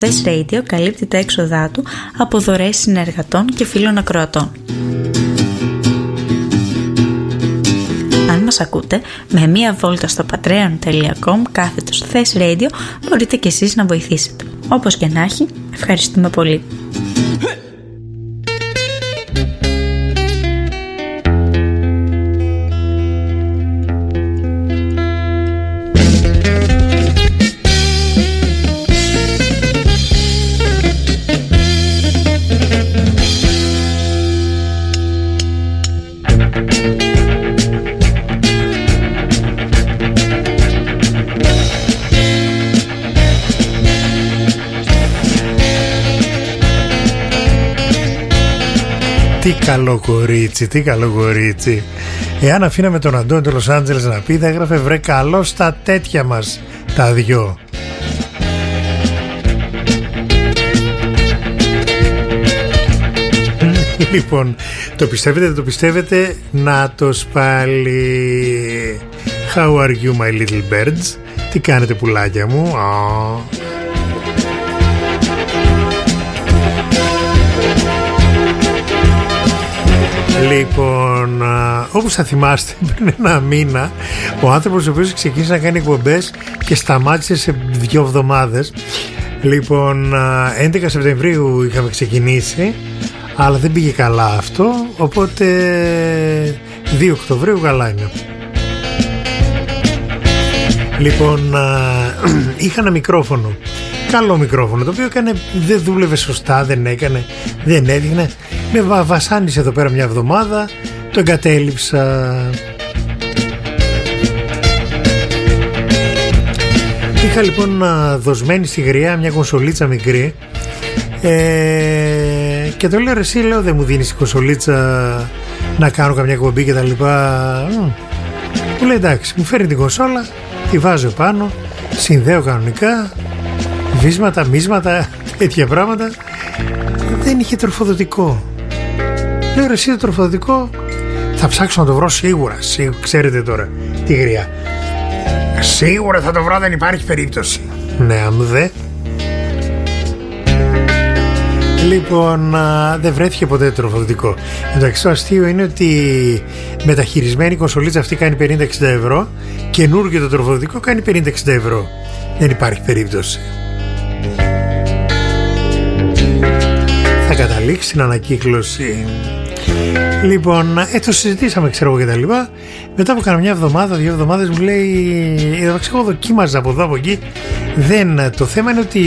Test Radio καλύπτει τα έξοδά του από δωρεές συνεργατών και φίλων ακροατών. Αν μας ακούτε, με μία βόλτα στο patreon.com/Test Radio μπορείτε και εσείς να βοηθήσετε. Όπως και να έχει, ευχαριστούμε πολύ. Τι καλό κορίτσι, τι καλό κορίτσι. Εάν αφήναμε τον Αντώνη του Λος Άντζελες να πει, θα έγραφε βρε καλό στα τέτοια μας τα δυο. Λοιπόν, το πιστεύετε, δεν το πιστεύετε, να το πάλι. How are you my little birds? Τι κάνετε πουλάκια μου? Λοιπόν, όπως θα θυμάστε, πριν ένα μήνα ο άνθρωπος ο οποίος ξεκίνησε να κάνει εκπομπές και σταμάτησε σε 2 εβδομάδες. Λοιπόν, 11 Σεπτεμβρίου είχαμε ξεκινήσει, αλλά δεν πήγε καλά αυτό, οπότε 2 Οκτωβρίου καλά είναι. Λοιπόν, είχα ένα μικρόφωνο, καλό μικρόφωνο, το οποίο δεν δούλευε σωστά, δεν έδειχνε. Με βασάνισε εδώ πέρα μια εβδομάδα, το εγκατέλειψα. Είχα λοιπόν δοσμένη στη γριά μια κονσολίτσα μικρή και το λέω, ρε εσύ, λέω, δεν μου δίνεις η κονσολίτσα να κάνω καμιά εκπομπή και τα λοιπά? Μου λέει εντάξει, μου φέρνει την κονσόλα, τη βάζω πάνω, συνδέω κανονικά, βίσματα, μίσματα, τέτοια πράγματα. Δεν είχε τροφοδοτικό. Λέω, ρε εσύ, το τροφοδοτικό θα ψάξω να το βρω σίγουρα. Ξέρετε τώρα τη γριά, σίγουρα θα το βρω, δεν υπάρχει περίπτωση. Ναι, αμδέ. Λοιπόν, δεν βρέθηκε ποτέ το τροφοδοτικό. Εντάξει, το αστείο είναι ότι μεταχειρισμένη η κονσολίτσα αυτή κάνει 50-60 ευρώ, καινούργιο το τροφοδοτικό κάνει 50-60 ευρώ. Δεν υπάρχει περίπτωση. Θα καταλήξει στην ανακύκλωση. Λοιπόν, το συζητήσαμε, ξέρω εγώ, και τα λοιπά. Μετά από κάνα μια εβδομάδα, 2 εβδομάδες, μου λέει, εγώ δοκίμαζα από εδώ από εκεί. Το θέμα είναι ότι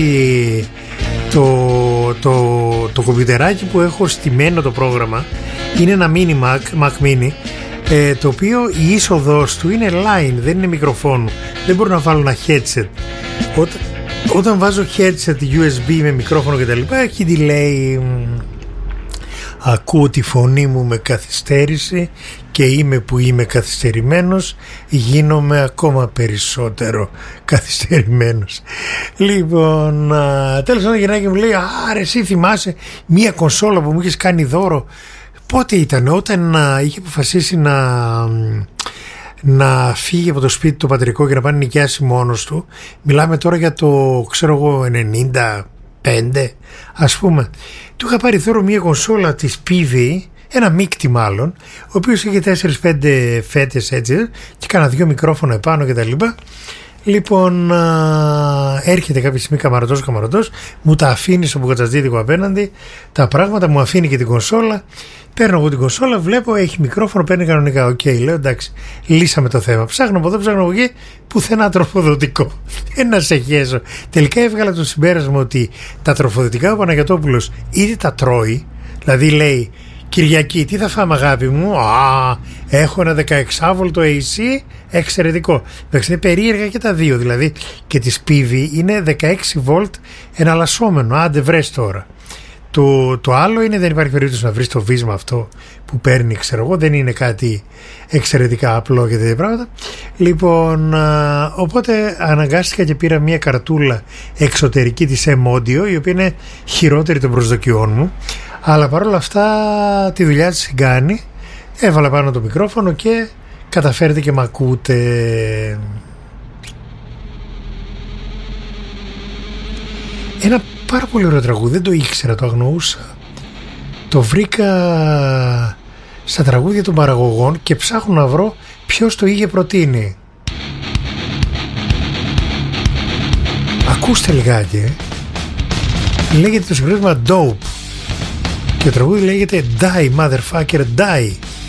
το κομπιουτεράκι που έχω στημένο το πρόγραμμα είναι ένα mini Mac mini, το οποίο η είσοδος του είναι line, δεν είναι μικροφόνου. Δεν μπορώ να βάλω ένα headset. Όταν βάζω headset USB με μικρόφωνο και τα λοιπά, έχει delay. Ακούω τη φωνή μου με καθυστέρηση και είμαι που είμαι καθυστερημένος, γίνομαι ακόμα περισσότερο καθυστερημένος. Λοιπόν, τέλος πάντων, γεννάκι μου λέει, ρε εσύ θυμάσαι μία κονσόλα που μου είχες κάνει δώρο? Πότε ήταν? Όταν είχε αποφασίσει να φύγει από το σπίτι το πατρικό και να πάνε νοικιάσει μόνος του. Μιλάμε τώρα για το, ξέρω εγώ, 95 ας πούμε. Του είχα πάρει δώρο μια κονσόλα της PV, ένα μίκτη μάλλον, ο οποίος είχε 4-5 φέτες έτσι και κάνα 2 μικρόφωνα επάνω και τα λοιπά. Λοιπόν, έρχεται κάποια στιγμή καμαρωτός, μου τα αφήνει στο μπουκατσατζίδικο απέναντι, τα πράγματα, μου αφήνει και την κονσόλα. Παίρνω εγώ την κονσόλα, βλέπω έχει μικρόφωνο, παίρνει κανονικά. Οκ, λέω εντάξει, λύσαμε το θέμα. Ψάχνω από εδώ, ψάχνω από εκεί, πουθενά τροφοδοτικό. Να σε χέσω. Τελικά έβγαλα το συμπέρασμα ότι τα τροφοδοτικά ο Παναγιωτόπουλος είτε τα τρώει, δηλαδή λέει Κυριακή, τι θα φάμε αγάπη μου? Έχω ένα 16V AC εξαιρετικό. Εντάξει, είναι περίεργα και τα δύο, δηλαδή και της PV είναι 16V εναλλασσόμενο. Άντε βρες τώρα. Το άλλο είναι, δεν υπάρχει περίπτωση να βρεις το βίσμα αυτό που παίρνει, ξέρω εγώ, δεν είναι κάτι εξαιρετικά απλό και τέτοια πράγματα. Λοιπόν, οπότε αναγκάστηκα και πήρα μια καρτούλα εξωτερική της M-Audio, η οποία είναι χειρότερη των προσδοκιών μου, αλλά παρόλα αυτά τη δουλειά της κάνει. Έβαλα πάνω το μικρόφωνο και καταφέρετε και μ' ακούτε. Ένα πάρα πολύ ωραίο τραγούδι, δεν το ήξερα, το αγνοούσα. Το βρήκα στα τραγούδια των παραγωγών και ψάχνω να βρω ποιος το είχε προτείνει. Ακούστε λιγάκι. Λέγεται το συγκρότημα Dope και το τραγούδι λέγεται Die Motherfucker Die.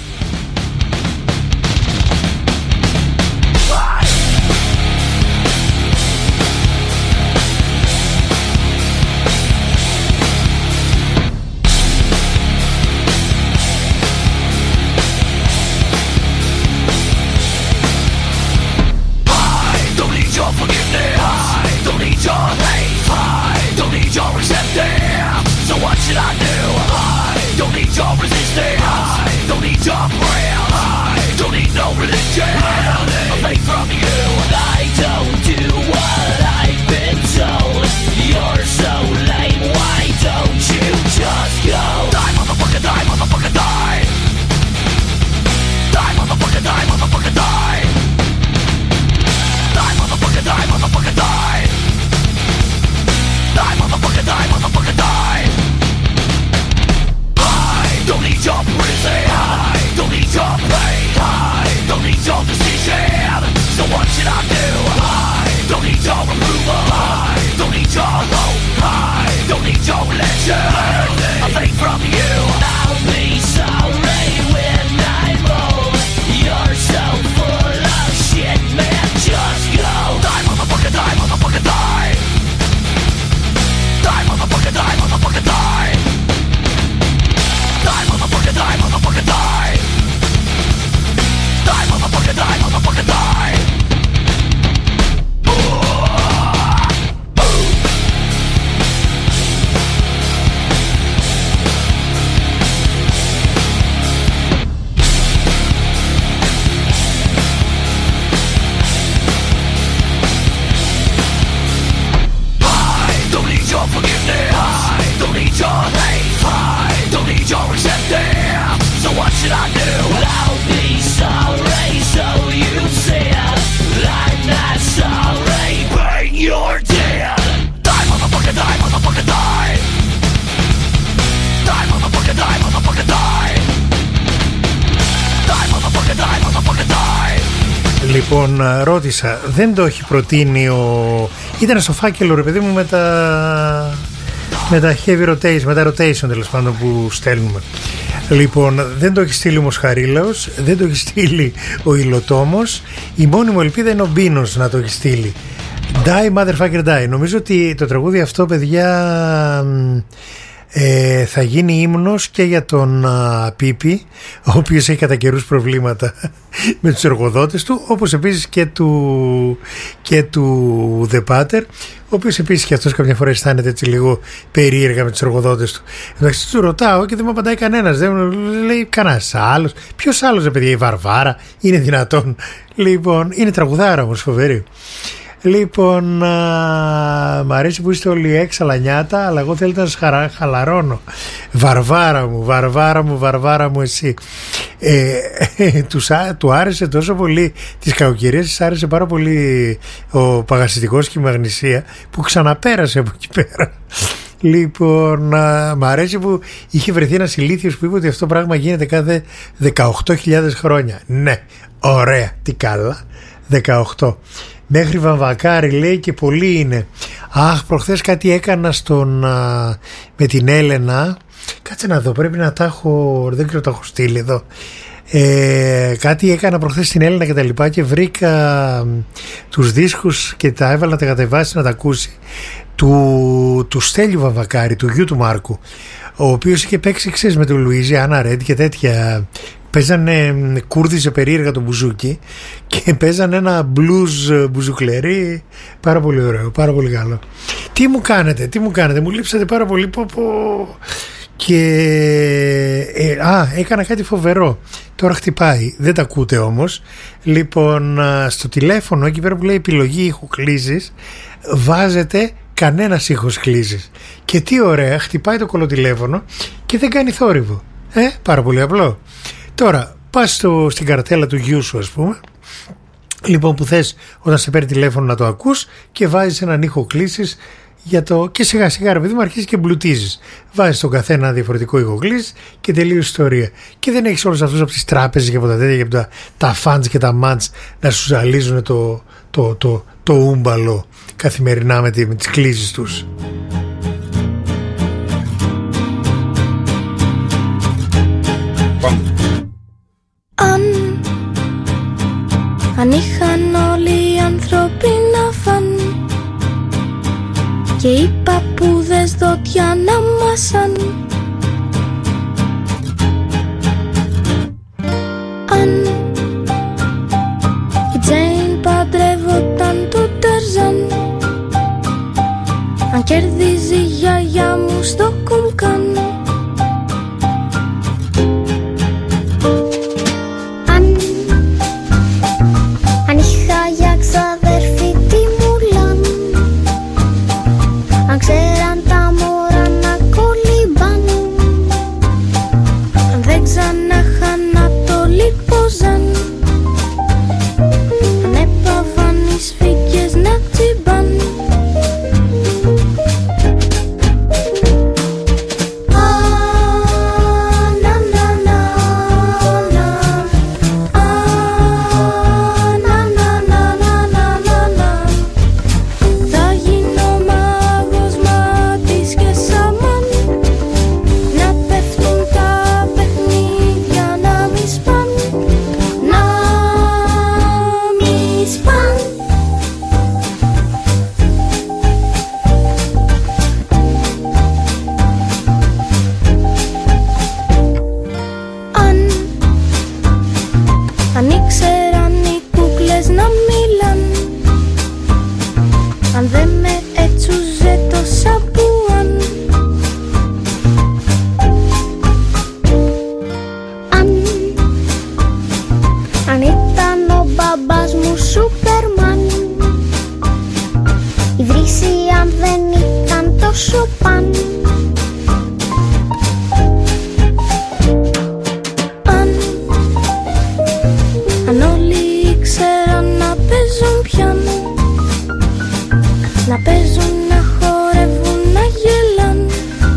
Λοιπόν, ρώτησα, δεν το έχει προτείνει ήταν στο φάκελο ρε παιδί μου με τα heavy rotation, με τα rotation τέλος πάντων που στέλνουμε. Λοιπόν, δεν το έχει στείλει όμως Χαρίλαος, δεν το έχει στείλει ο Υλοτόμος. Η μόνη μου ελπίδα είναι ο Μπίνος να το έχει στείλει. Die Motherfucker Die. Νομίζω ότι το τραγούδι αυτό, παιδιά, θα γίνει ύμνος και για τον Πίπη, ο οποίος έχει κατά καιρούς προβλήματα με τους εργοδότες του, όπως επίσης και του The Pater, ο οποίος επίσης και αυτός κάποια φορά αισθάνεται έτσι λίγο περίεργα με τους εργοδότες του. Εντάξει, του ρωτάω και δεν μου απαντάει κανένας, δεν λέει κανένας άλλος. Ποιος άλλος, ρε παιδιά, η Βαρβάρα, είναι δυνατόν? Λοιπόν, είναι τραγουδάρα όμως, φοβερή. Λοιπόν, μ' αρέσει που είστε όλοι έξαλα νιάτα, αλλά εγώ θέλετε να σας χαλαρώνω. Βαρβάρα μου εσύ. Του άρεσε τόσο πολύ τις κακοκαιρίες, της άρεσε πάρα πολύ ο Παγασιτικός και η Μαγνησία, που ξαναπέρασε από εκεί πέρα. Λοιπόν, μ' αρέσει που είχε βρεθεί ένας ηλίθιος που είπε ότι αυτό το πράγμα γίνεται κάθε 18.000 χρόνια. Ναι, ωραία, τι καλά, 18. Μέχρι Βαμβακάρη λέει και πολύ είναι. Αχ, προχθές κάτι έκανα με την Έλενα. Κάτσε να δω, πρέπει να τα έχω, δεν ξέρω, τα έχω στείλει εδώ. Κάτι έκανα προχθές στην Έλενα και τα λοιπά και βρήκα τους δίσκους και τα έβαλα να τα κατεβάσει να τα ακούσει του Στέλιου Βαμβακάρη, του γιου του Μάρκου, ο οποίος είχε παίξει, ξέρεις, με τον Λουίζη, Άννα Ρέντ και τέτοια. Παίζανε, κούρδιζε περίεργα το μπουζούκι και παίζανε ένα blues μπουζουκλερί πάρα πολύ ωραίο, πάρα πολύ καλό. Τι μου κάνετε, μου λείψατε πάρα πολύ. Και έκανα κάτι φοβερό. Τώρα χτυπάει, δεν τα ακούτε όμως. Λοιπόν, στο τηλέφωνο εκεί πέρα που λέει επιλογή ήχου κλήσης, βάζετε κανένας ήχος κλήσης. Και τι ωραία, χτυπάει το κολοτηλέφωνο και δεν κάνει θόρυβο. Πάρα πολύ απλό. Τώρα πας στην καρτέλα του γιού σου, ας πούμε, λοιπόν, που θες όταν σε παίρνει τηλέφωνο να το ακούς, και βάζεις έναν ήχο κλήσης για το. Και σιγά σιγά, ρε παιδί μου, αρχίζει και εμπλουτίζεις. Βάζεις τον καθένα διαφορετικό ηχογλύς και τελείως ιστορία. Και δεν έχεις όλους αυτούς από τις τράπεζες και από τα τέτοια και από τα φαντς και τα μαντς να σου ζαλίζουν το ούμπαλο καθημερινά με τις κλήσεις τους. Αν είχαν όλοι οι άνθρωποι να φαν και οι παππούδες δόντια να μασαν, αν η Τζέιν παντρεύονταν το Ταρζάν, αν κερδίζει η γιαγιά μου στο κουμκάν, αν είχα για ξαδέρφη τη Μουλάν, αν ξέραν τα μωρά να κολυμπάν, αν δεν ξανάχαν να το λιποζάν, αν έπαβαν οι σφίγγες να τσιμπάν. Αν ήξεραν οι κούκλες να μιλάν, αν δεν με έτσουζε το σαμπουάν, αν ήταν ο μπαμπάς μου Σούπερμαν, η βρύση αν δεν ήταν τόσο παν, αν όλοι ήξεραν να παίζουν πιάνο, να παίζουν, να χορεύουν, να γελάν,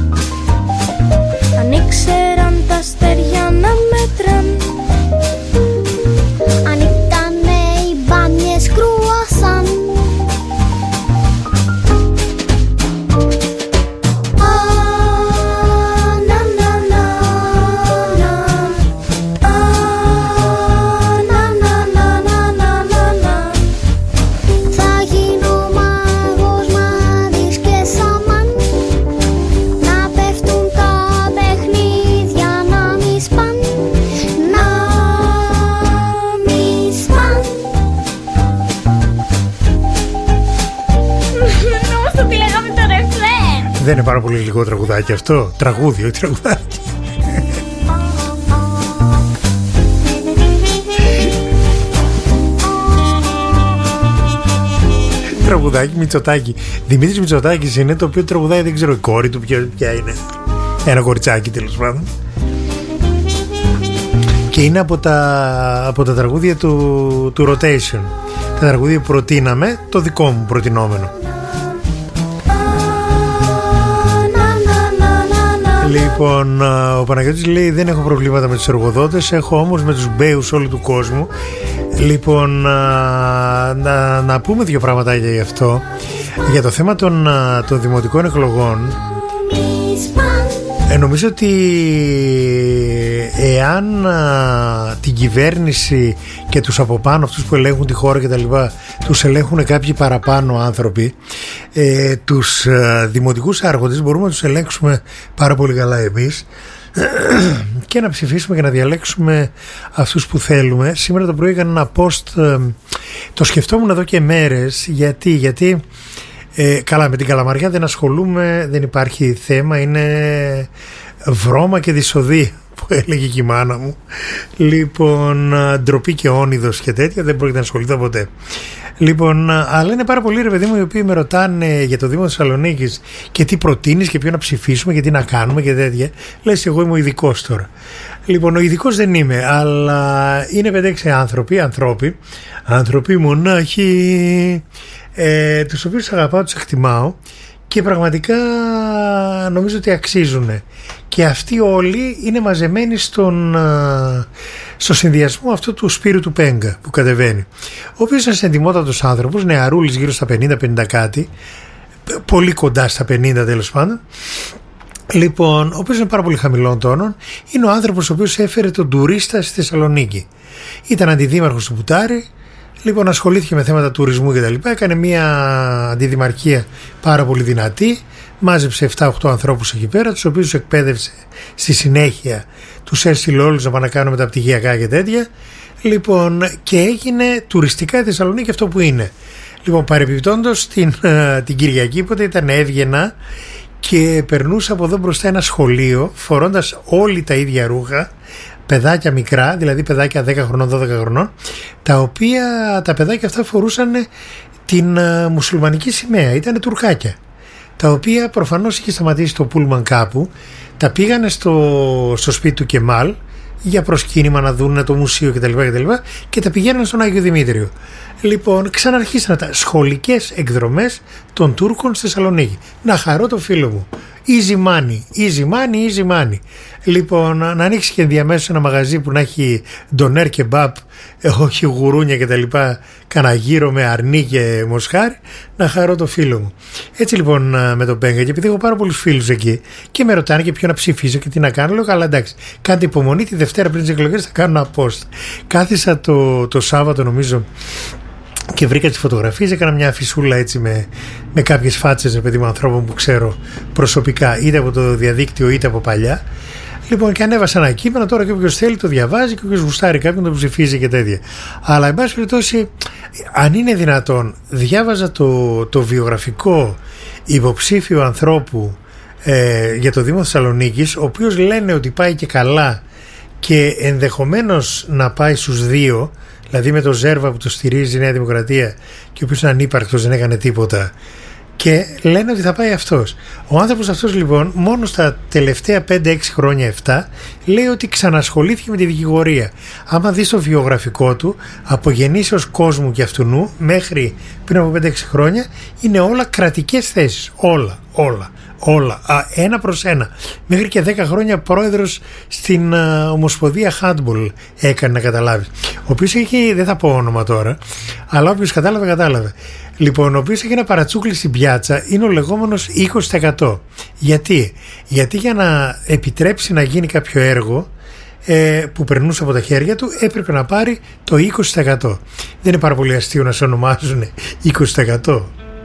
αν ήξεραν τα αστέρια να μετράν, αν ήτανε οι μπάνιες κρουασάν, Δεν είναι πάρα πολύ λίγο τραγουδάκι αυτό? Τραγούδι, όχι τραγουδάκι. Τραγουδάκι Μητσοτάκη. Δημήτρης Μητσοτάκης είναι, το οποίο τραγουδάει, δεν ξέρω η κόρη του ποια είναι. Ένα κοριτσάκι τέλος πάντων. Και είναι από τα τραγούδια του Rotation. Τα τραγούδια που προτείναμε, το δικό μου προτινόμενο. Λοιπόν, ο Παναγιώτης λέει: δεν έχω προβλήματα με τους εργοδότες, έχω όμως με τους μπέους όλου του κόσμου. Λοιπόν, να πούμε δύο πραγματάκια γι' αυτό. Για το θέμα των δημοτικών εκλογών, νομίζω ότι εάν την κυβέρνηση και τους από πάνω, αυτούς που ελέγχουν τη χώρα και τα λοιπά, τους ελέγχουν κάποιοι παραπάνω άνθρωποι, τους δημοτικούς άρχοντες μπορούμε να τους ελέγξουμε πάρα πολύ καλά εμείς και να ψηφίσουμε και να διαλέξουμε αυτούς που θέλουμε. Σήμερα το πρωί έκανα ένα post, το σκεφτόμουν εδώ και μέρες. Γιατί καλά, με την Καλαμαριά δεν ασχολούμαι, δεν υπάρχει θέμα, είναι βρώμα και δυσοδεία που έλεγε και η μάνα μου. Λοιπόν, ντροπή και όνειδος και τέτοια, δεν πρόκειται να ασχοληθώ ποτέ. Λοιπόν, αλλά είναι πάρα πολλοί, ρε παιδί μου, οι οποίοι με ρωτάνε για το Δήμο Θεσσαλονίκης και τι προτείνεις και ποιο να ψηφίσουμε και τι να κάνουμε και τέτοια. Λες, εγώ είμαι ο ειδικός τώρα. Λοιπόν, ο ειδικός δεν είμαι, αλλά είναι 5-6 άνθρωποι μονάχοι, τους οποίους αγαπάω, τους εκτιμάω και πραγματικά νομίζω ότι αξίζουν. Και αυτοί όλοι είναι μαζεμένοι στο συνδυασμό αυτού του Σπύρου του Πέγκα που κατεβαίνει, ο οποίος είναι εντιμότατος άνθρωπος, νεαρούλης, γύρω στα 50-50 κάτι, πολύ κοντά στα 50 τέλος πάντων. Λοιπόν, ο οποίος είναι πάρα πολύ χαμηλών τόνων, είναι ο άνθρωπος ο οποίος έφερε τον τουρίστα στη Θεσσαλονίκη. Ήταν αντιδήμαρχος του Πουτάρη. Λοιπόν, ασχολήθηκε με θέματα τουρισμού και τα λοιπά. Έκανε μια αντιδημαρχία πάρα πολύ δυνατή. Μάζεψε 7-8 ανθρώπους εκεί πέρα, τους οποίους εκπαίδευσε στη συνέχεια. Τους έστειλε όλους να πάνε να κάνουν μεταπτυχιακά και τέτοια. Λοιπόν, και έγινε τουριστικά η Θεσσαλονίκη αυτό που είναι. Λοιπόν, παρεμπιπτόντως την Κυριακή, πότε ήταν, έβγαινα και περνούσα από εδώ μπροστά ένα σχολείο φορώντας όλοι τα ίδια ρούχα, παιδάκια μικρά, δηλαδή παιδάκια 10 χρονών, 12 χρονών, τα οποία τα παιδάκια αυτά φορούσαν την μουσουλμανική σημαία, ήταν τουρκάκια, τα οποία προφανώς είχε σταματήσει το πούλμαν κάπου, τα πήγανε στο σπίτι του Κεμάλ για προσκύνημα να δουν το μουσείο κτλ. Και τα πηγαίνανε στον Άγιο Δημήτριο. Λοιπόν, ξαναρχίσαν τα σχολικές εκδρομές των Τούρκων στη Θεσσαλονίκη. Να χαρώ το φίλο μου. Easy money, easy money, easy money. Λοιπόν, να ανοίξει και ενδιαμέσως ένα μαγαζί που να έχει ντονέρ και μπαπ, όχι γουρούνια και τα λοιπά, κανένα γύρο με αρνί και μοσχάρι, να χαρώ το φίλο μου. Έτσι λοιπόν με τον Πέγκα, και επειδή έχω πάρα πολλούς φίλους εκεί και με ρωτάνε και ποιο να ψηφίσω και τι να κάνω, λέω καλά εντάξει, κάντε υπομονή, τη Δευτέρα πριν τις εκλογές θα κάνω ένα post. Κάθισα το Σάββατο νομίζω και βρήκα τις φωτογραφίες, έκανα μια αφισούλα έτσι με κάποιες φάτσες, ρε παιδί μου, ανθρώπων που ξέρω προσωπικά, είτε από το διαδίκτυο είτε από παλιά. Λοιπόν, και ανέβασα ένα κείμενο, τώρα και όποιος θέλει το διαβάζει και όποιος γουστάρει κάποιον το ψηφίζει και τέτοια. Αλλά εν πάση περιπτώσει, αν είναι δυνατόν, διάβαζα το βιογραφικό υποψήφιο ανθρώπου για το Δήμο Θεσσαλονίκης, ο οποίος λένε ότι πάει και καλά και ενδεχομένως να πάει στους δύο, δηλαδή με το Ζέρβα που το στηρίζει η Νέα Δημοκρατία και ο οποίος είναι ανύπαρκτος, δεν έκανε τίποτα, και λένε ότι θα πάει αυτός. Ο άνθρωπος αυτός λοιπόν μόνο στα τελευταία 5-6 χρόνια, 7, λέει ότι ξανασχολήθηκε με τη δικηγορία. Άμα δεις το βιογραφικό του, από γεννήσεως κόσμου και αυτουνού μέχρι πριν από 5-6 χρόνια, είναι όλα κρατικές θέσεις. Όλα. Ένα προς ένα. Μέχρι και 10 χρόνια πρόεδρος στην Ομοσπονδία Handball έκανε, να καταλάβεις. Ο οποίος έχει, δεν θα πω όνομα τώρα, αλλά όποιος κατάλαβε. Λοιπόν, ο οποίος έχει ένα παρατσούκλι στην πιάτσα, είναι ο λεγόμενος 20%. Γιατί για να επιτρέψει να γίνει κάποιο έργο που περνούσε από τα χέρια του, έπρεπε να πάρει το 20%. Δεν είναι πάρα πολύ αστείο να σε ονομάζουν 20%.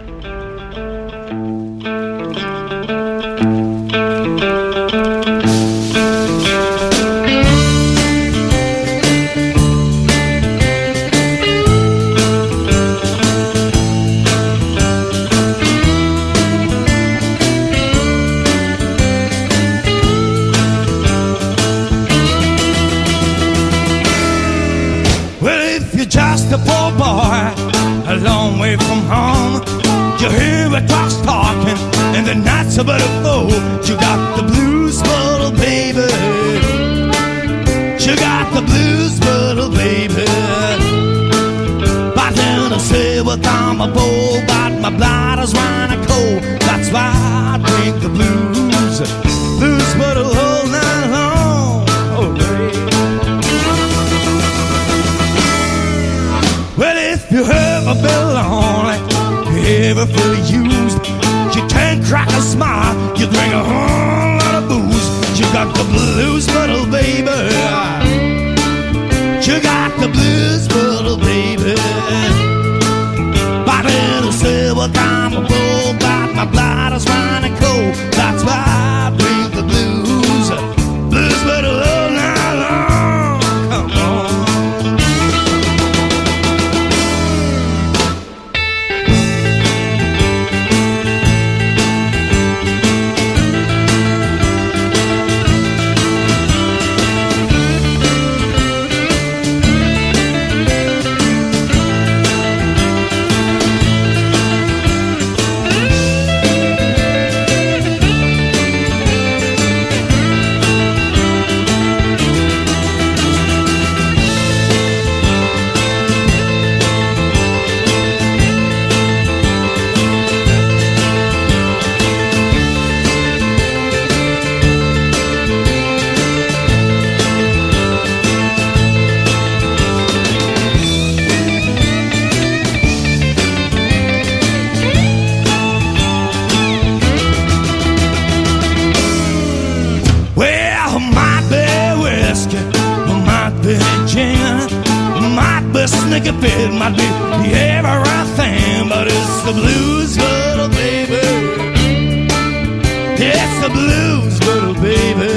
A poor boy, a long way from home. You hear a clock's talking, and the night's about to fall. You got the blues, little baby. You got the blues, little baby. But then I say, well, I'm a bull, but my blood is running cold. That's why I drink the blues, blues, but a whole night long. Oh, baby. Well, if you ever been lonely, you ever feel used, you can't crack a smile, you drink a whole lot of booze. You got the blues, little baby. You got the blues, little baby. But it'll say, well, I'm a bull, but my blood is running cold. That's why I drink the blues, blues, little all night long. Come on. think if it might be everything, but it's the blues, little baby. It's the blues, little baby.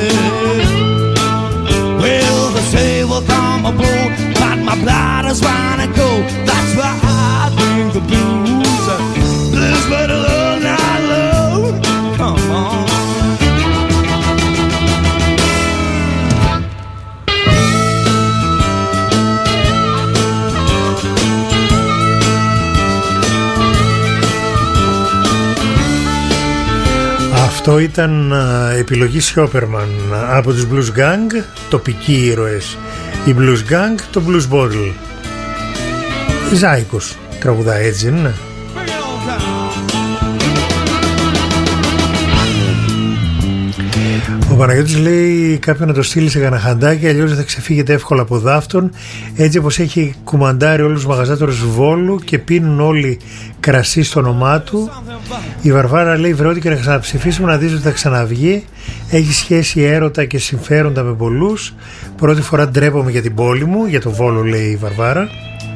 Well, they say we'll come aboard, but my blood is running cold. That's why I bring the blues, blues, but all night long. Come on. Αυτό ήταν επιλογή Σιόπερμαν από τους Blues Gang, τοπικοί ήρωες. Η Blues Gang, το Blues Bottle. Ζάικος τραγουδάει, έτσι δεν είναι? Ο Παναγιώτης λέει κάποιον να το στείλει σε κανένα χαντάκι, αλλιώς θα ξεφύγετε εύκολα από δάφτον, έτσι όπως έχει κουμαντάρει όλους τους μαγαζάτορες του Βόλου και πίνουν όλοι κρασί στο όνομά του. Η Βαρβάρα λέει βρε, ό,τι και να ξαναψηφίσουμε να δεις ότι θα ξαναβγεί, έχει σχέση έρωτα και συμφέροντα με πολλούς, πρώτη φορά ντρέπομαι για την πόλη μου, για το Βόλο λέει η Βαρβάρα.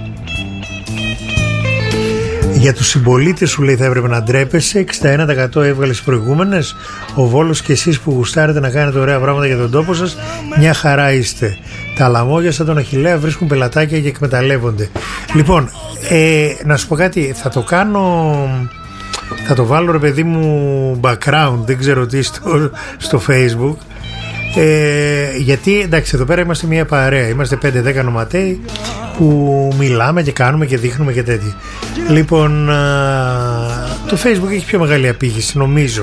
Για τους συμπολίτες σου λέει θα έπρεπε να ντρέπεσαι, 61% έβγαλε στις προηγούμενες. Ο Βόλος και εσείς που γουστάρετε να κάνετε ωραία πράγματα για τον τόπο σας, μια χαρά είστε. Τα λαμόγια σαν τον Αχιλλέα βρίσκουν πελατάκια και εκμεταλλεύονται. Λοιπόν, να σου πω κάτι, θα το κάνω, θα το βάλω ρε παιδί μου background, δεν ξέρω τι, στο Facebook. Γιατί εντάξει, εδώ πέρα είμαστε μια παρέα, είμαστε 5-10 νοματέοι που μιλάμε και κάνουμε και δείχνουμε και τέτοια. Λοιπόν, το Facebook έχει πιο μεγάλη απήχηση νομίζω,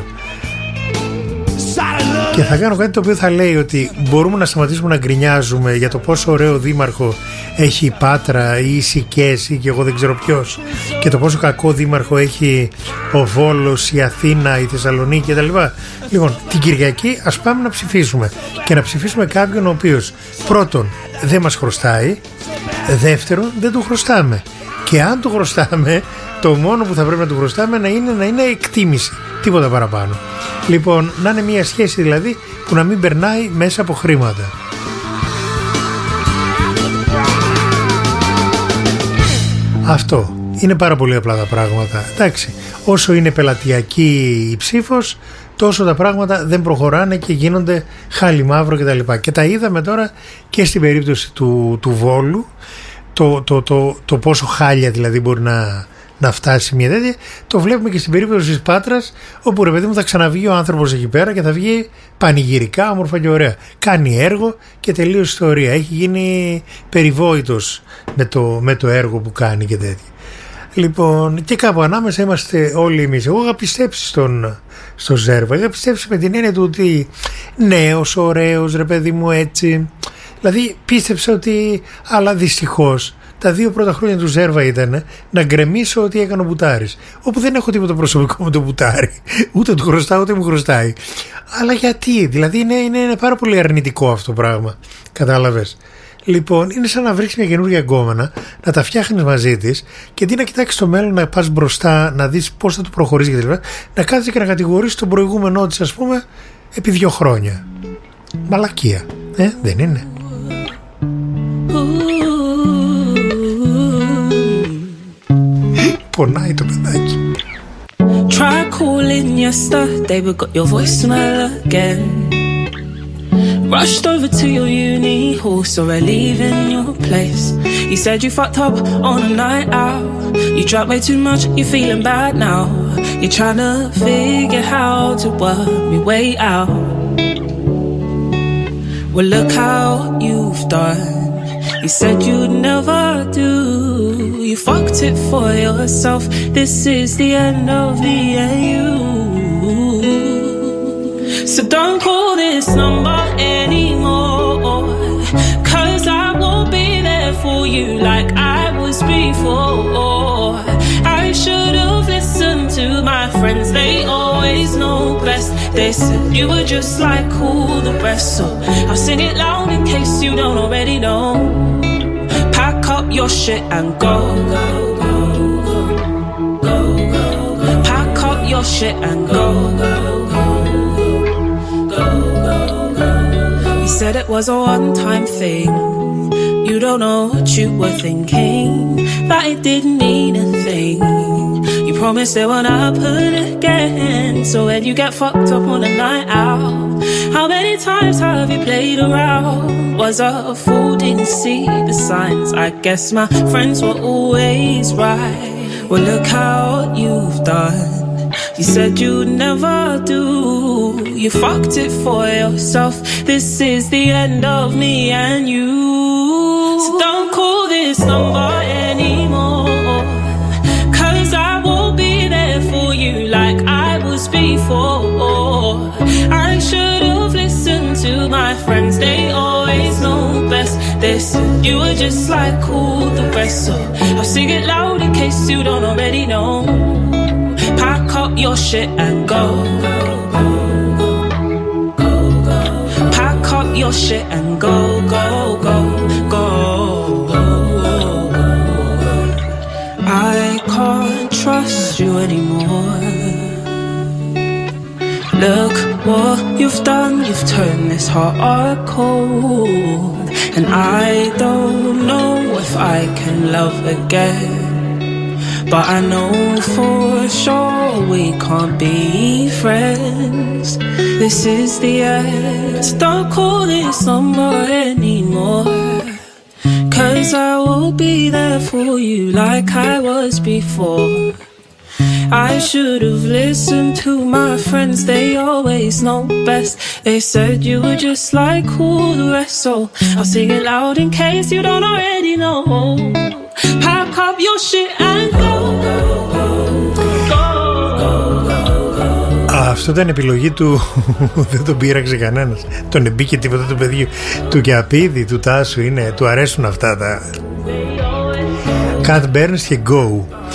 και θα κάνω κάτι το οποίο θα λέει ότι μπορούμε να σταματήσουμε να γκρινιάζουμε για το πόσο ωραίο δήμαρχο έχει η Πάτρα ή η Σικές ή και εγώ δεν ξέρω ποιος, και το πόσο κακό δήμαρχο έχει ο Βόλος, η Αθήνα, η Θεσσαλονίκη κτλ. Λοιπόν, την Κυριακή ας πάμε να ψηφίσουμε, και να ψηφίσουμε κάποιον ο οποίος πρώτον δεν μας χρωστάει, δεύτερον δεν του χρωστάμε, και αν του χρωστάμε το μόνο που θα πρέπει να του χρωστάμε να είναι εκτίμηση, τίποτα παραπάνω. Λοιπόν, να είναι μια σχέση δηλαδή που να μην περνάει μέσα από χρήματα. Αυτό είναι πάρα πολύ απλά τα πράγματα. Εντάξει, όσο είναι πελατειακή η ψήφος, τόσο τα πράγματα δεν προχωράνε και γίνονται χάλι μαύρο κτλ. Και τα είδαμε τώρα και στην περίπτωση του Βόλου, το πόσο χάλια δηλαδή μπορεί να φτάσει μια τέτοια. Το βλέπουμε και στην περίπτωση της Πάτρας, όπου ρε παιδί μου θα ξαναβγεί ο άνθρωπος εκεί πέρα και θα βγει πανηγυρικά, όμορφα και ωραία. Κάνει έργο και τελείωσε ιστορία. Έχει γίνει περιβόητος με το έργο που κάνει και τέτοια. Λοιπόν, και κάπου ανάμεσα είμαστε όλοι εμείς. Εγώ είχα πιστέψει στον Ζέρβα. Είχα πιστέψει με την έννοια του ότι νέος, ωραίος, ρε παιδί μου, έτσι. Δηλαδή πίστεψα ότι, αλλά δυστυχώς τα 2 πρώτα χρόνια του Ζέρβα ήταν να γκρεμίσω ότι έκανε ο Μπουτάρης, όπου δεν έχω τίποτα προσωπικό με τον Μπουτάρη, ούτε του χρωστάω ούτε μου χρωστάει. Αλλά γιατί, δηλαδή είναι πάρα πολύ αρνητικό αυτό το πράγμα, κατάλαβες? Λοιπόν, είναι σαν να βρεις μια καινούργια γκόμενα, να τα φτιάχνεις μαζί της και αντί να κοιτάξεις το μέλλον, να πας μπροστά, να δεις πώς θα του προχωρήσει και δηλαδή, να κάθεσαι και να κατηγορήσεις τον προηγούμενό της, ας πούμε, επί 2 χρόνια. Μαλακία, δεν είναι? Πονάει το παιδάκι. Try calling yesterday, but got your voicemail again. Rushed over to your uni hall, saw her leaving your place. You said you fucked up on a night out. You drank way too much, you're feeling bad now. You're trying to figure how to work me way out. Well, look how you've done. You said you'd never do. You fucked it for yourself. This is the end of the you. So don't call this number anymore, 'cause I won't be there for you like I was before. I should have listened to my friends, they always know best. They said you were just like all the rest, so I'll sing it loud in case you don't already know. Pack up your shit and go, go, go, go, go, go, go. Pack up your shit and go, go, go, go, go, go, go. You said it was a one-time thing. You you don't know what you were thinking, that it didn't mean a thing. You promised it won't happen again. So when you get fucked up on a night out, how many times have you played around? Was a fool, didn't see the signs. I guess my friends were always right. Well, look how you've done. You said you'd never do. You fucked it for yourself. This is the end of me and you. So don't call this number anymore, 'cause I won't be there for you like I was before. I should have listened to my friends, they always know best. They said you were just like all the rest, so I'll sing it loud in case you don't already know. Pack up your shit and go. Pack up your shit and go, go, go, go. I can't trust you anymore. Look what you've done, you've turned this heart cold. And I don't know if I can love again, but I know for sure we can't be friends. This is the end. So don't call this number anymore, 'cause I will be there for you like I was before. I should have listened to my friends, they always know best. They said you were just like all the rest, so I'll sing it loud in case you don't already know. Pack up your shit and go, go, go, go, go, go. Αυτό ήταν επιλογή του. Δεν τον πείραξε κανένας. Τον εμπήκε τίποτα του παιδιού. Του Κιαπίδη, του Τάσου είναι. Του αρέσουν αυτά τα Cat Burns και Go.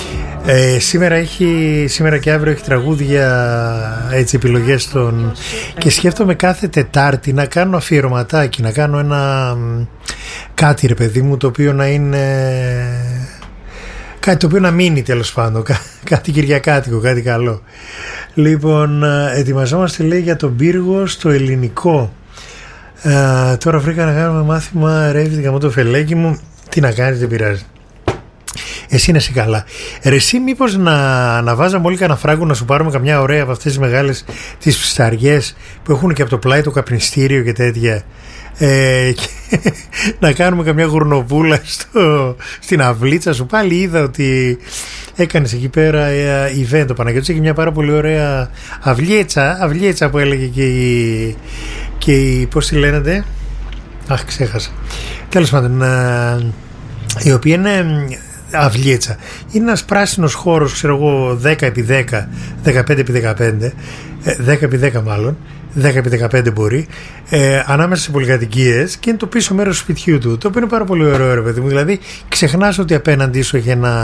Σήμερα και αύριο έχει τραγούδια, έτσι, επιλογές των... Και σκέφτομαι κάθε Τετάρτη να κάνω αφιερωματάκι, να κάνω ένα κάτι, ρε παιδί μου, το οποίο να είναι κάτι το οποίο να μείνει, τέλος πάντων, κάτι κυριακάτικο, κάτι καλό. Λοιπόν, ετοιμαζόμαστε, λέει, για τον πύργο στο ελληνικό. Τώρα βρήκα να κάνουμε μάθημα ρεύτη γαμώ το φελέκι μου. Τι να κάνεις, δεν πειράζει. Εσύ είναι εσύ καλά. Ρε εσύ μήπως να βάζαμε όλοι κανένα φράγκο, να σου πάρουμε καμιά ωραία από αυτές τις μεγάλες τις ψαριές που έχουν και από το πλάι το καπνιστήριο και τέτοια, και να κάνουμε καμιά γουρνοπούλα στην αυλίτσα σου. Πάλι είδα ότι έκανες εκεί πέρα event ο Παναγιώτης, έχει μια πάρα πολύ ωραία αυλίτσα που έλεγε και η πώς τη λένε, αχ ξέχασα, τέλος πάντων, η οποία είναι αυλίτσα. Είναι ένας πράσινος χώρος, ξέρω εγώ, 10x10, 15x15, 10x10 μάλλον, 10x15 μπορεί, ανάμεσα σε πολυκατοικίες, και είναι το πίσω μέρος του σπιτιού του, το οποίο είναι πάρα πολύ ωραίο, ρε παιδί μου. Δηλαδή ξεχνάς ότι απέναντί σου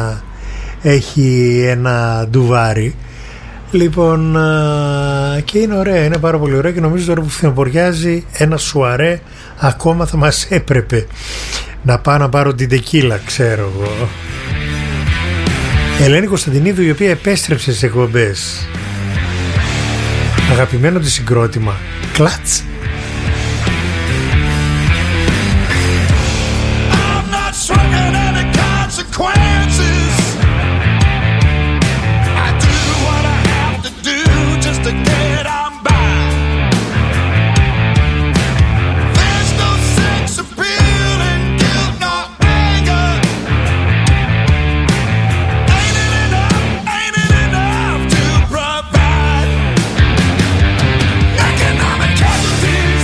έχει ένα ντουβάρι. Λοιπόν, και είναι ωραία, είναι πάρα πολύ ωραία, και νομίζω τώρα που φθινοποριάζει ένα σουαρέ ακόμα θα μας έπρεπε. Να πάω να πάρω την τεκίλα, ξέρω εγώ. Ελένη Κωνσταντινίδου, η οποία επέστρεψε στις εκπομπές. Αγαπημένο της συγκρότημα, Κλατς. Economic casualties.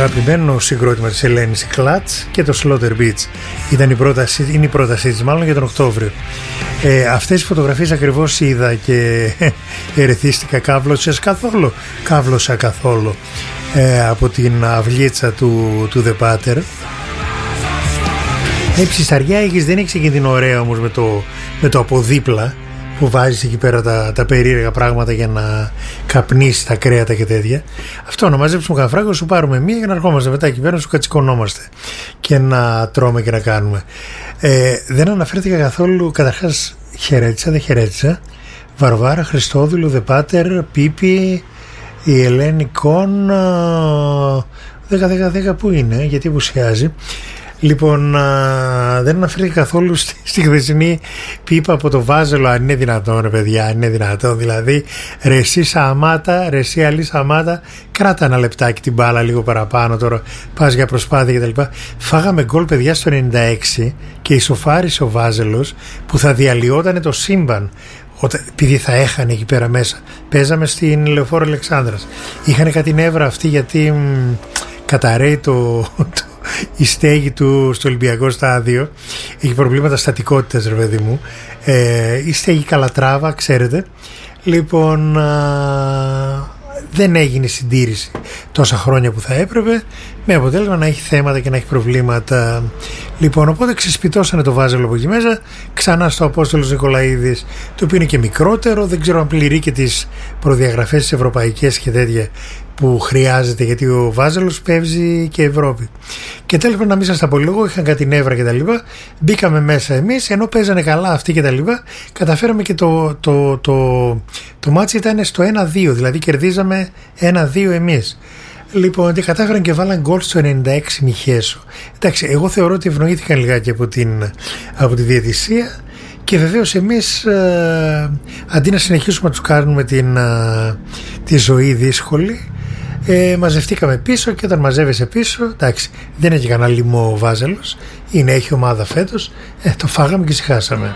αγαπημένο συγκρότημα της Ελένης, η Clutch και το Slaughter Beach. Είναι η πρότασή της μάλλον για τον Οκτώβριο. Αυτές τις φωτογραφίες ακριβώς είδα και ερεθίστηκα. Κάβλωσα καθόλου από την αυλίτσα του The Pater. Ψισταριά έχεις, δεν έχεις εκείνη την ωραία όμως με το από δίπλα που βάζεις εκεί πέρα τα περίεργα πράγματα για να καπνίσεις τα κρέατα και τέτοια. Αυτό, να μαζέψουμε καφράγο, σου πάρουμε μία και να ερχόμαστε μετά εκεί πέρα να σου κατσικωνόμαστε και να τρώμε και να κάνουμε. Δεν αναφέρθηκα καθόλου, καταρχάς δεν χαιρέτησα. Βαρβάρα, Χριστόδουλου, The Pater, Πίπη, η Ελένη Κον, 10 που είναι, γιατί απουσιάζει. Λοιπόν, δεν αναφέρθηκε καθόλου στη χθεσινή πίπα από το Βάζελο. Αν είναι δυνατόν, ρε παιδιά, αν είναι δυνατόν. Δηλαδή, ρε εσύ Αλή Σαμάτα, κράτα ένα λεπτάκι την μπάλα λίγο παραπάνω. Τώρα πας για προσπάθεια κτλ. Φάγαμε γκολ, παιδιά, στο 96 και ισοφάρισε ο Βάζελος που θα διαλυόταν το σύμπαν. Επειδή θα έχανε εκεί πέρα μέσα. Παίζαμε στην Λεωφόρο Αλεξάνδρας. Είχαν κάτι νεύρα αυτοί γιατί καταραίει η στέγη του στο Ολυμπιακό στάδιο. Έχει προβλήματα στατικότητας, ρε παιδί μου. Η στέγη Καλατράβα, ξέρετε. Λοιπόν, δεν έγινε συντήρηση τόσα χρόνια που θα έπρεπε, με αποτέλεσμα να έχει θέματα και να έχει προβλήματα. Λοιπόν, οπότε ξεσπιτώσανε το Βάζελο από εκεί μέσα, ξανά στο Απόστολος Νικολαίδης, το οποίο είναι και μικρότερο, δεν ξέρω αν πληρεί και τις προδιαγραφές τις ευρωπαϊκές και τέτοια που χρειάζεται, γιατί ο Βάζελος παίζει και Ευρώπη. Και τέλος, να μην σας τα πω λίγο, είχαν κάτι νεύρα και τα λοιπά. Μπήκαμε μέσα εμείς, ενώ παίζανε καλά αυτοί και τα λοιπά. Καταφέραμε και το μάτσι ήταν στο 1-2, δηλαδή κερδίζαμε 1-2 εμείς. Λοιπόν, και κατάφεραν και βάλαν γκολ στο 96 Μιχέσο. Εντάξει, εγώ θεωρώ ότι ευνοήθηκαν λιγάκι από τη διαιτησία. Και βεβαίως εμείς αντί να συνεχίσουμε να τους κάνουμε τη ζωή δύσκολη, μαζευτήκαμε πίσω, και όταν μαζεύεσαι πίσω, εντάξει, δεν έχει κανένα λοιμό ο Βάζελος, έχει ομάδα φέτος, το φάγαμε και συχάσαμε.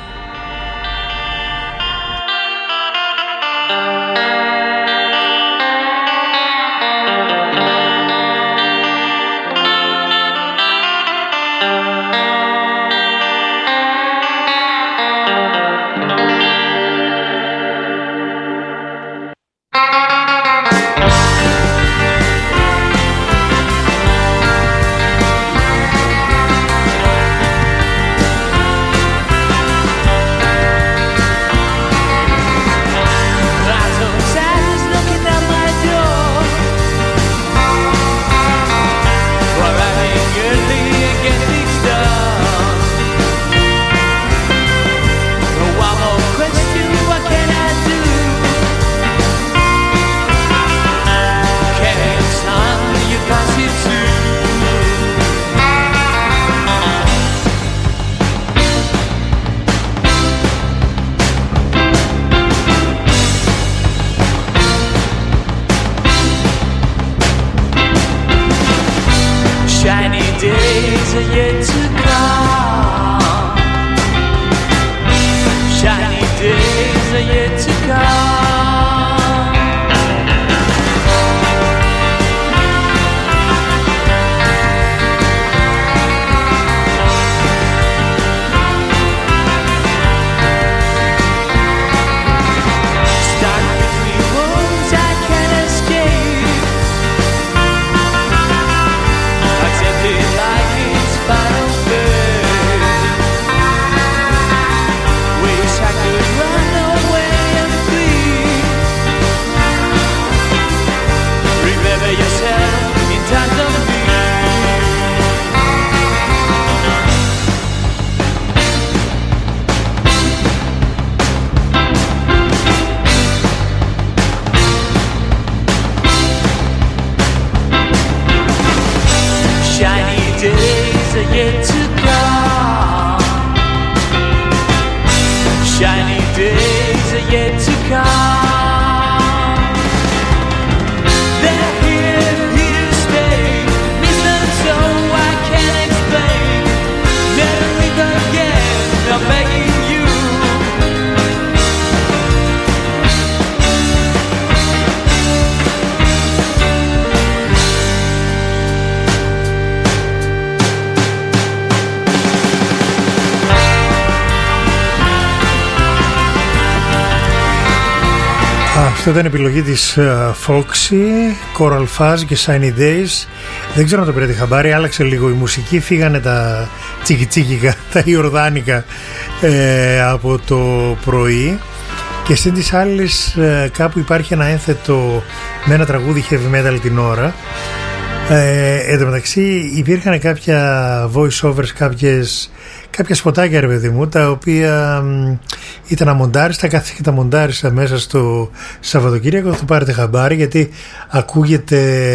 Αυτό ήταν επιλογή της Foxy, Coral Fuzz και Shiny Days. Δεν ξέρω αν το πήρατε χαμπάρι, άλλαξε λίγο η μουσική, φύγανε τα τσικιτσίκικα, τα ιορδάνικα από το πρωί. Και στην της άλλης κάπου υπάρχει ένα ένθετο με ένα τραγούδι heavy metal την ώρα. Εν τω μεταξύ υπήρχαν κάποια voice overs, κάποια σποτάκια ρε παιδί μου, τα οποία ήταν αμοντάριστα, κάθε και τα μοντάρισα μέσα στο Σαββατοκύριακο. Θα το πάρετε χαμπάρι, γιατί ακούγεται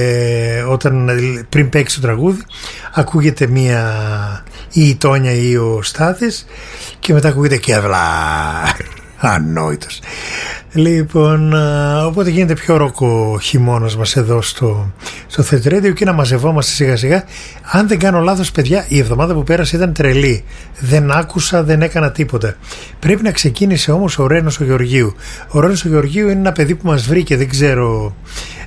πριν παίξει το τραγούδι, ακούγεται ή η Τόνια ή ο Στάθης, και μετά ακούγεται Κεβλά. Ανόητος. Λοιπόν, οπότε γίνεται πιο ροκο χειμώνας μας εδώ στο Third Radio, και να μαζευόμαστε σιγά σιγά. Αν δεν κάνω λάθος, παιδιά, η εβδομάδα που πέρασε ήταν τρελή. Δεν άκουσα, δεν έκανα τίποτα. Πρέπει να ξεκίνησε όμως ο Ρένος ο Γεωργίου. Ο Ρένος ο Γεωργίου είναι ένα παιδί που μας βρήκε, δεν ξέρω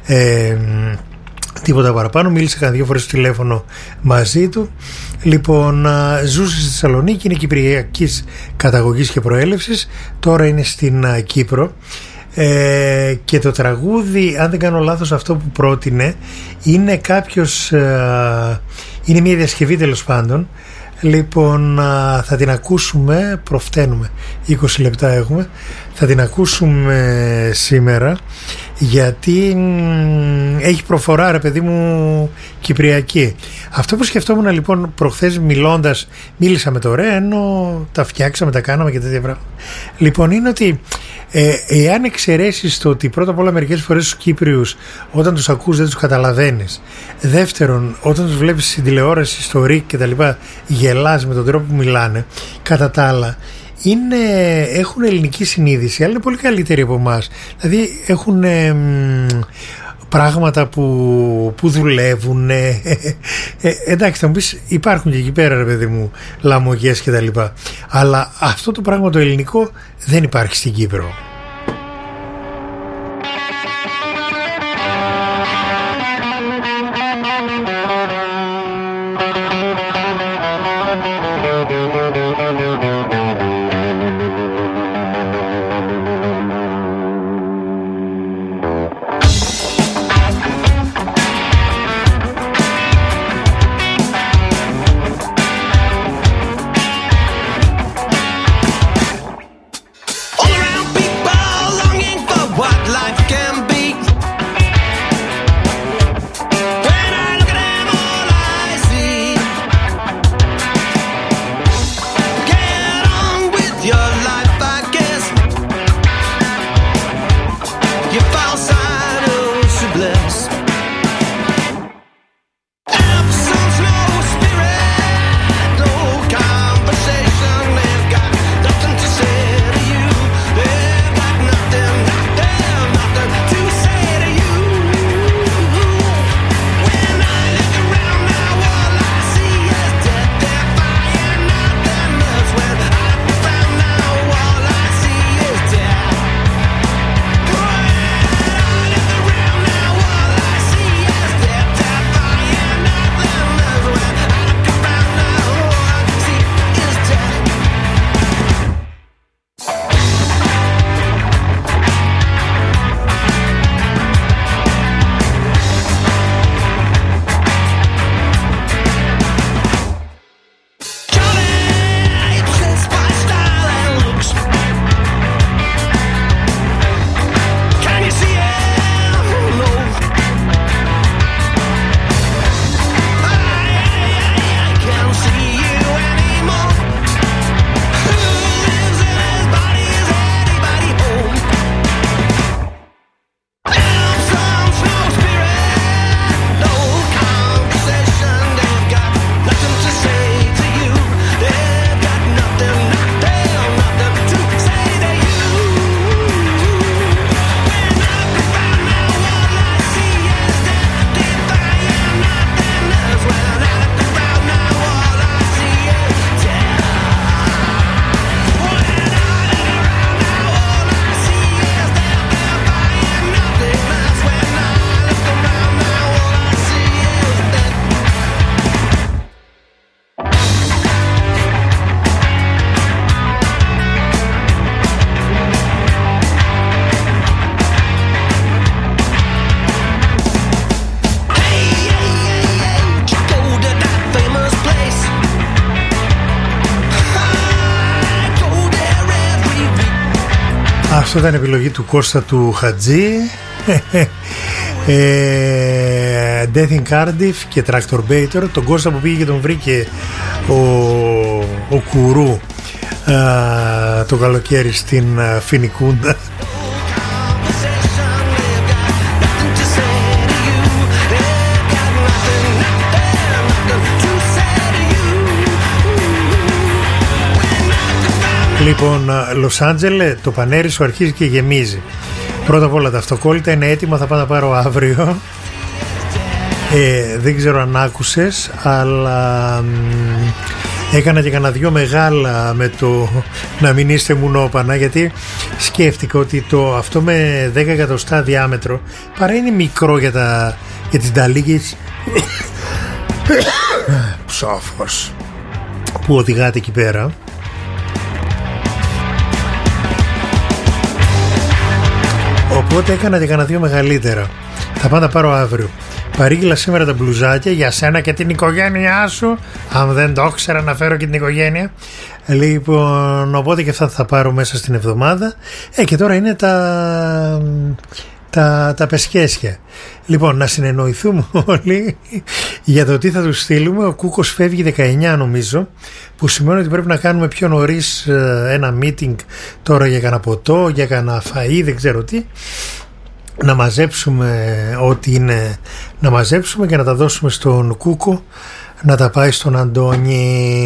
τίποτα παραπάνω. Μίλησα κανένα 2 φορές στο τηλέφωνο μαζί του. Λοιπόν, ζούσε στη Θεσσαλονίκη, είναι κυπριακής καταγωγής και προέλευσης, τώρα είναι στην Κύπρο, και το τραγούδι, αν δεν κάνω λάθος, αυτό που πρότεινε είναι είναι μια διασκευή τέλος πάντων. Λοιπόν, θα την ακούσουμε, προφταίνουμε, 20 λεπτά έχουμε, θα την ακούσουμε σήμερα, γιατί έχει προφορά ρε παιδί μου κυπριακή. Αυτό που σκεφτόμουν λοιπόν προχθές μίλησα με το Ρένο, τα φτιάξαμε, τα κάναμε και τέτοια πράγματα. Λοιπόν, είναι ότι εάν εξαιρέσεις το ότι πρώτα απ' όλα μερικές φορές τους Κύπριους όταν τους ακούς δεν τους καταλαβαίνεις, δεύτερον όταν τους βλέπεις στην τηλεόραση, στο ΡΙΚ και τα λοιπά, γελάς με τον τρόπο που μιλάνε, κατά τα άλλα έχουν ελληνική συνείδηση, αλλά είναι πολύ καλύτεροι από εμάς. Δηλαδή έχουν πράγματα που δουλεύουν. Εντάξει, θα μου πεις, υπάρχουν και εκεί πέρα ρε παιδί μου λαμογές και τα λοιπά, αλλά αυτό το πράγμα το ελληνικό δεν υπάρχει στην Κύπρο. All around people Αυτό ήταν επιλογή του Κώστα του Χατζή. Death in Cardiff και Tractor Bator. Τον Κώστα που πήγε και τον βρήκε ο Κουρού το καλοκαίρι στην Φινικούντα. Λοιπόν, Λος Άντζελε, το πανέρι σου αρχίζει και γεμίζει. Πρώτα απ' όλα τα αυτοκόλλητα είναι έτοιμα, θα πάω να πάρω αύριο. Δεν ξέρω αν άκουσες, αλλά έκανα και κανένα δυο μεγάλα με το να μην είστε μουνόπανα, γιατί σκέφτηκα ότι αυτό με 10 εκατοστά διάμετρο παρά είναι μικρό για τις νταλίκες ψόφος που οδηγάτε εκεί πέρα. Οπότε έκανα και κανένα δυο μεγαλύτερα. Θα πάω να πάρω αύριο. Παρήγγειλα σήμερα τα μπλουζάκια για σένα και την οικογένειά σου. Αν δεν το ήξερα να φέρω και την οικογένεια. Λοιπόν, οπότε και αυτά θα πάρω μέσα στην εβδομάδα. Και τώρα είναι τα πεσκέσια. Λοιπόν, να συνεννοηθούμε όλοι για το τι θα τους στείλουμε. Ο Κούκος φεύγει 19 νομίζω, που σημαίνει ότι πρέπει να κάνουμε πιο νωρίς ένα meeting τώρα για κανένα ποτό, για κανένα φαΐ, δεν ξέρω τι. Να μαζέψουμε ό,τι είναι να μαζέψουμε και να τα δώσουμε στον Κούκο να τα πάει στον Αντώνη.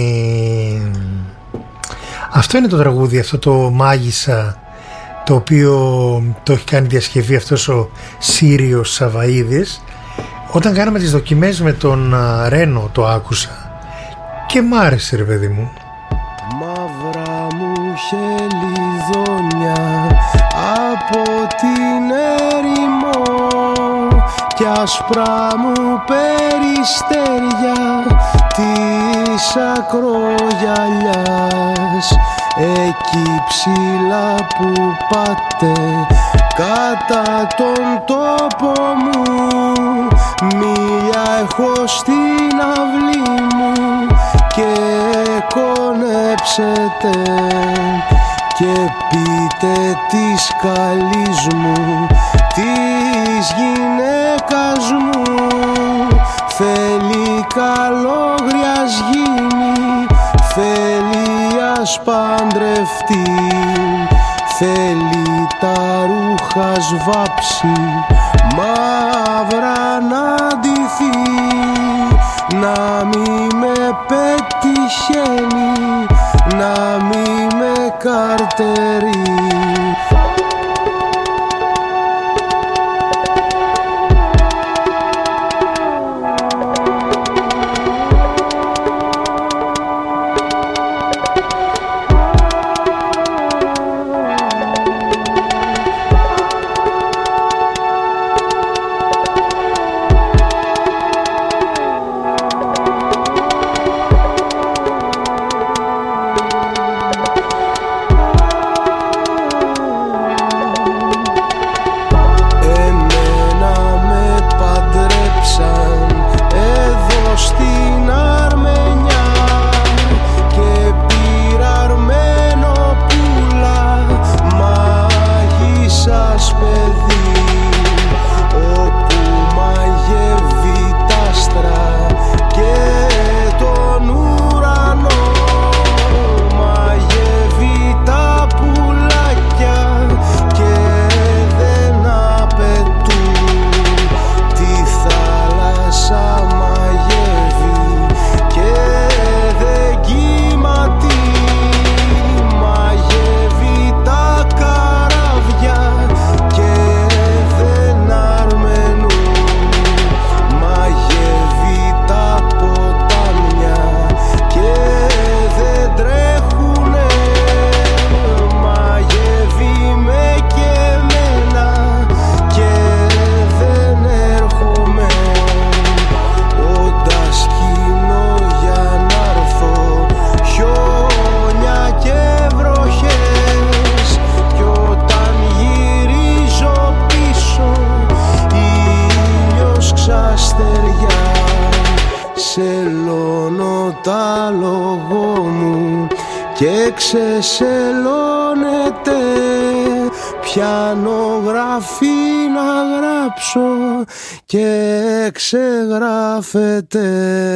Αυτό είναι το τραγούδι, αυτό το Μάγισσα, το οποίο το έχει κάνει διασκευή αυτός ο Σύριος Σαβαΐδης. Όταν κάναμε τις δοκιμές με τον Ρένο το άκουσα και μ' άρεσε, ρε παιδί μου. Μαύρα μου χελιδόνια από την ερημό κι άσπρα μου περιστέρια της ακρογιαλιάς. Εκεί ψηλά που πάτε κατά τον τόπο μου, μίλια έχω στην αυλή μου και κονέψετε και πείτε της καλής μου, της γυναίκας μου, θέλει καλόγριας γίνει, θέλει ας παντρευτεί, θέλει τα ρούχα σβάψει, μαύρα να ντυθεί, να μη με πετυχαίνει, να μη με καρτερεί. ξεσελώνεται πιάνω γράφει να γράψω και ξεγράφεται.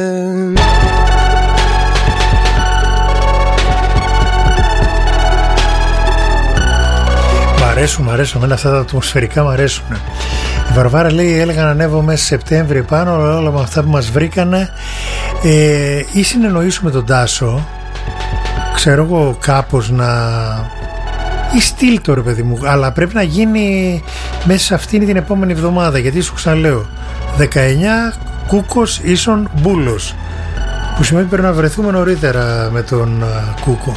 Μ' αρέσουν εμένα αυτά τα ατμοσφαιρικά, μ' αρέσουν. Η Βαρβάρα λέει: έλεγα να ανέβω μέσα Σεπτέμβρη πάνω, αλλά όλα με αυτά που μας βρήκανε. Ή συνεννοήσουμε τον Τάσο, ξέρω εγώ, κάπως να. Ή στείλ το, ρε παιδί μου, αλλά πρέπει να γίνει μέσα σε αυτήν την επόμενη εβδομάδα. Γιατί σου ξαναλέω, 19 Κούκος ίσον Μπούλος, που σημαίνει πρέπει να βρεθούμε νωρίτερα με τον Κούκο.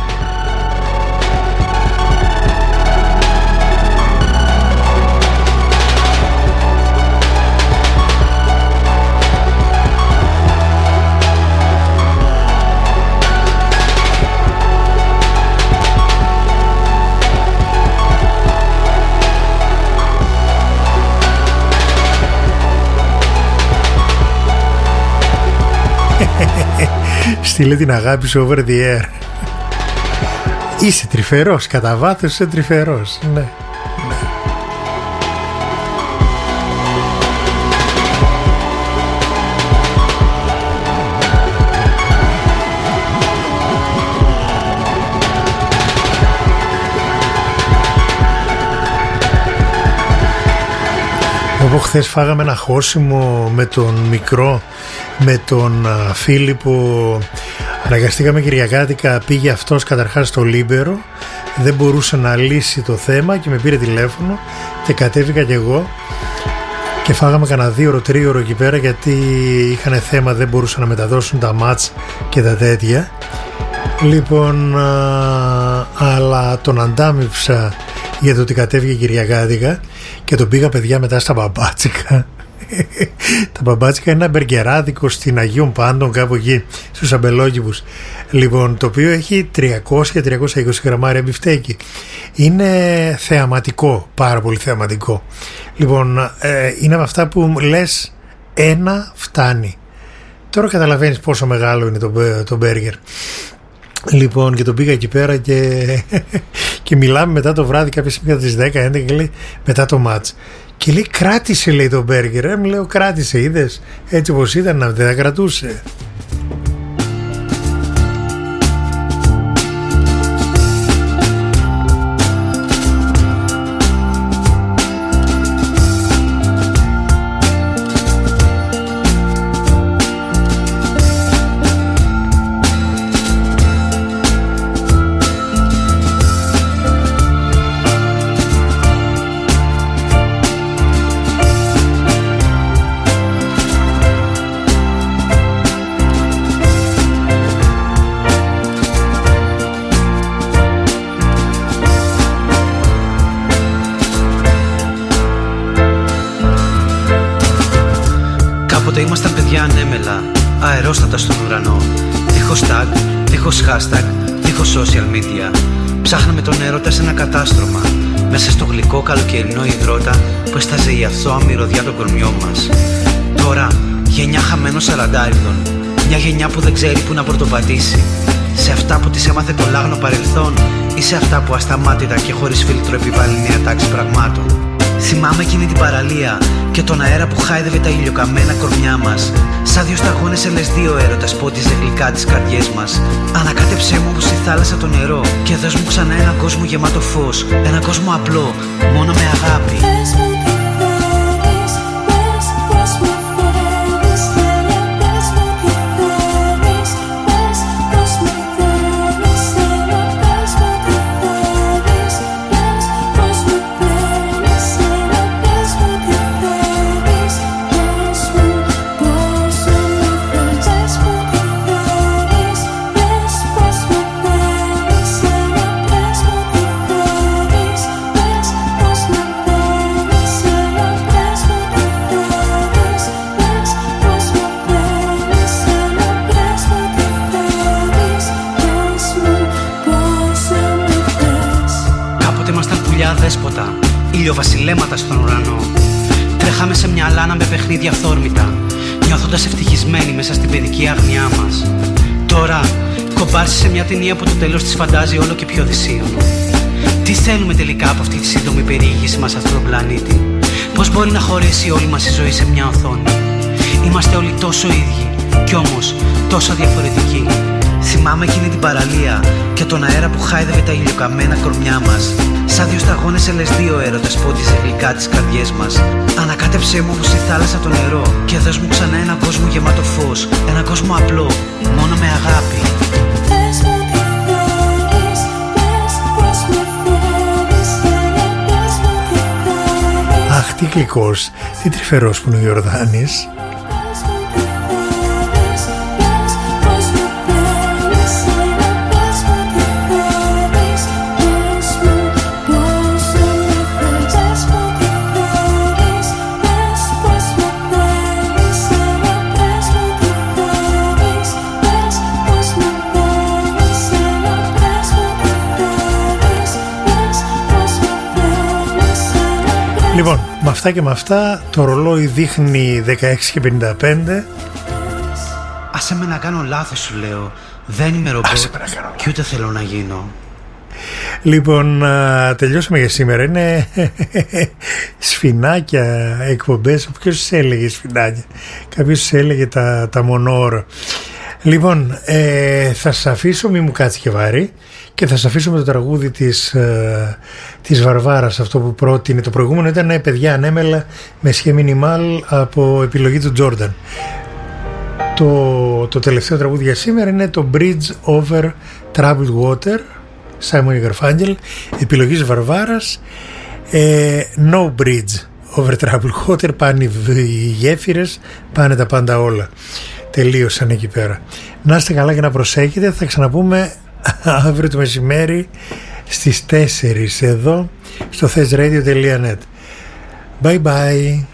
Στείλε την αγάπη σου over the air. Είσαι τρυφερός, κατά βάθος είσαι τρυφερός. Ναι. Εγώ χθες φάγαμε ένα χώσιμο με τον μικρό, με τον Φίλιππο. Αναγκαστήκαμε Κυριακάτικα, πήγε αυτός καταρχάς στο Λίμπερο, δεν μπορούσε να λύσει το θέμα και με πήρε τηλέφωνο και κατέβηκα κι εγώ και φάγαμε κανένα 2-3 ώρο εκεί πέρα, γιατί είχαν θέμα, δεν μπορούσαν να μεταδώσουν τα μάτς και τα τέτοια. Λοιπόν, αλλά τον αντάμυψα για το ότι κατέβηκε Κυριακάτικα και τον πήγα, παιδιά, μετά στα Μπαμπάτσικα. Τα Μπαμπάτσικα είναι ένα μπεργκεράδικο στην Αγίων Πάντων, κάπου εκεί στους Αμπελόκηπους, λοιπόν, το οποίο έχει 300-320 γραμμάρια μπιφτέκι. Είναι θεαματικό, πάρα πολύ θεαματικό. Λοιπόν, είναι από αυτά που λες ένα φτάνει. Τώρα καταλαβαίνεις πόσο μεγάλο είναι το μπέργκερ. Λοιπόν, και τον πήγα εκεί πέρα και μιλάμε μετά το βράδυ, κάποια στιγμή στις 10-11, και λέει μετά το μάτς. Και λέει, κράτησε, λέει, το μπέργκερ. Μου λέω, κράτησε, είδες, έτσι όπως ήταν, να δεν θα κρατούσε. Ήμασταν παιδιά ανέμελα, αερόστατα στον ουρανό. Δίχως tag, δίχως hashtag, δίχως social media. Ψάχναμε τον έρωτα σε ένα κατάστρωμα, μέσα στο γλυκό καλοκαιρινό υδρότα που έσταζε η αθώα μυρωδιά των κορμιών μας. Τώρα, γενιά χαμένων σαραντάριδων, μια γενιά που δεν ξέρει που να πρωτοπατήσει. Σε αυτά που της έμαθε το λάγνο παρελθόν, ή σε αυτά που ασταμάτητα και χωρίς φίλτρο επιβάλλει νέα τάξη πραγμάτων. Θυμάμαι εκείνη την παραλία και τον αέρα που χάιδευε τα ηλιοκαμμένα κορμιά μας. Σαν δύο σταγόνες LSD ο έρωτας πότιζε γλυκά τις καρδιές μας. Ανακάτεψέ μου όπως η θάλασσα το νερό και δώσ' μου ξανά έναν κόσμο γεμάτο φως. Έναν κόσμο απλό, μόνο με αγάπη. Δέσποτα, ηλιοβασιλέματα στον ουρανό. Τρέχαμε σε μια λάνα με παιχνίδια αυθόρμητα, νιώθοντας ευτυχισμένοι μέσα στην παιδική άγνοιά μας. Τώρα, κομπάρσι σε μια ταινία που το τέλος της φαντάζει όλο και πιο δυσίωνο. Τι θέλουμε τελικά από αυτή τη σύντομη περιήγηση μας σε αυτόν τον πλανήτη? Πώς μπορεί να χωρέσει όλη μας η ζωή σε μια οθόνη? Είμαστε όλοι τόσο ίδιοι κι όμως τόσο διαφορετικοί. Θυμάμαι εκείνη την παραλία και τον αέρα που χάιδευε τα ηλιοκαμμένα κορμιά μας. Σαν δύο σταγόνες LSD ο έρωτας πόντιζε γλυκά τις καρδιές μας. Ανακάτεψέ μου όπως η θάλασσα το νερό και δώσ' μου ξανά έναν κόσμο γεμάτο φως. Έναν κόσμο απλό, μόνο με αγάπη. Αχ, τι γλυκός, τι τρυφερός που είναι ο Ιορδάνης. Λοιπόν, με αυτά και με αυτά το ρολόι δείχνει 16:55. Άσε με να κάνω λάθος, σου λέω. Δεν είμαι ρομπότ και ούτε θέλω να γίνω. Λοιπόν, τελειώσαμε για σήμερα. Είναι σφινάκια εκπομπές. Ποιος έλεγε σφινάκια? Κάποιος έλεγε τα μονόωρα. Λοιπόν, θα σας αφήσω, μη μου κάτσει και βάρη, και θα σας αφήσω με το τραγούδι της Βαρβάρας, αυτό που πρότεινε. Το προηγούμενο ήταν παιδιά ανέμελα με σχέ μινιμάλ από επιλογή του Τζόρνταν. Το τελευταίο τραγούδι για σήμερα είναι το Bridge Over Troubled Water, Simon Garfunkel, επιλογής Βαρβάρας. No Bridge Over Troubled Water, πάνε οι γέφυρες, πάνε τα πάντα όλα. Τελείωσαν εκεί πέρα. Να είστε καλά και να προσέχετε. Θα ξαναπούμε αύριο το μεσημέρι στις 4 εδώ στο thesradio.net. Bye bye.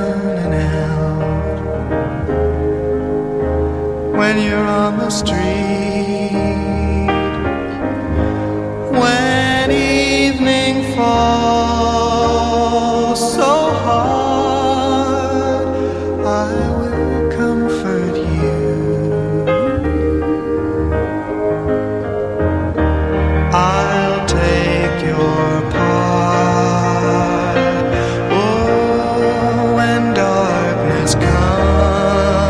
When you're on the street